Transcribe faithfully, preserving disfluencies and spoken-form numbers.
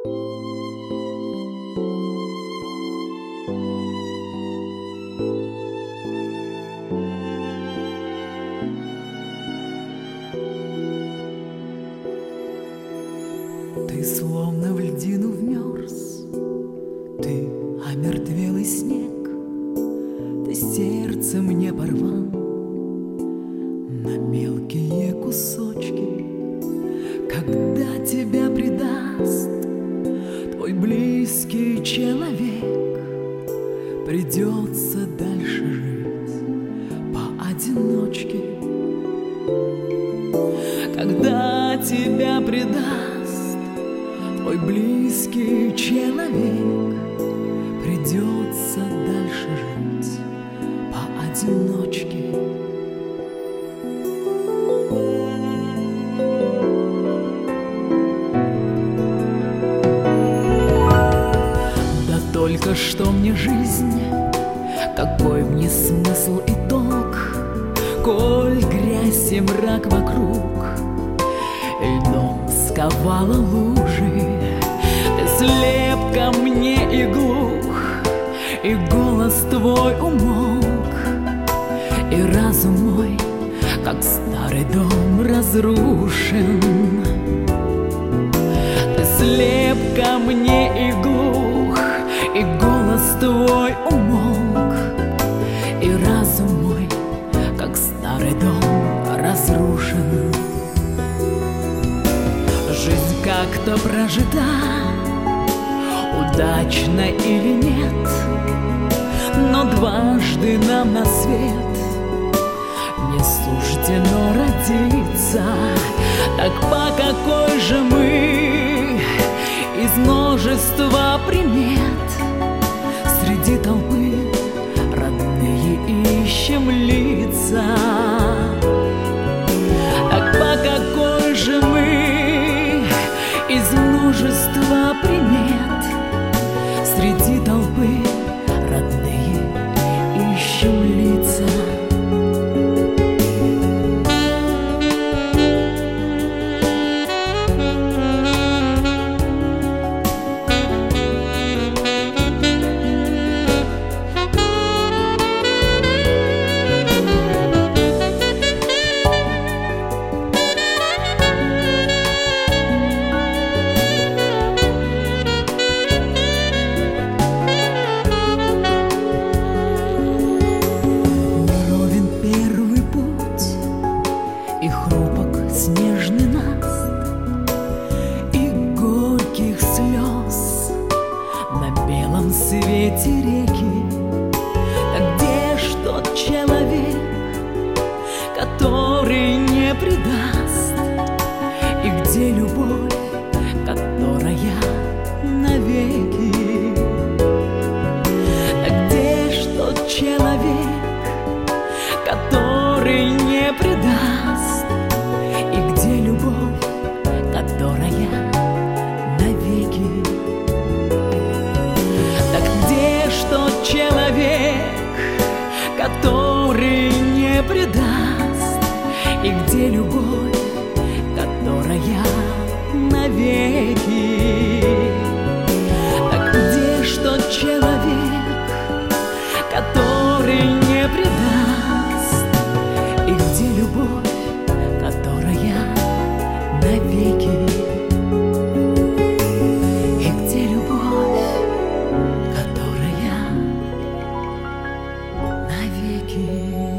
Ты словно в льдину вмерз, ты омертвелый снег, ты сердце мне порвал на мелкие кусочки. Когда тебя предаст твой близкий человек, придется дальше жить поодиночке. Когда тебя предаст твой близкий человек, придется дальше жить поодиночке. Да только что мне жизнь, какой мне смысл и толк, коль грязь и мрак вокруг льдом сковала лужи. Ты слеп ко мне и глух, и голос твой умолк, и разум мой, как старый дом, разрушен. Ты слеп ко мне и глух, и голос твой умолк, и разум мой, как старый дом, разрушен. Жизнь как-то прожита, удачно или нет, но дважды нам на свет не суждено родиться. Так по какой же мы из множества примет среди толпы родные ищем лица? Так по какой же мы из множества примет среди толпы родные ищем лица? И хрупок снежный наст, и горьких слез на белом свете реки. Так где ж тот человек, который не предаст? И где любовь, которая навеки? Так где ж тот человек, который не предаст? Которая навеки. Так где ж тот человек, который не предаст? И где любовь, которая навеки? Так где ж тот человек, который не предаст? И где любовь, которая навеки? И где любовь, которая навеки?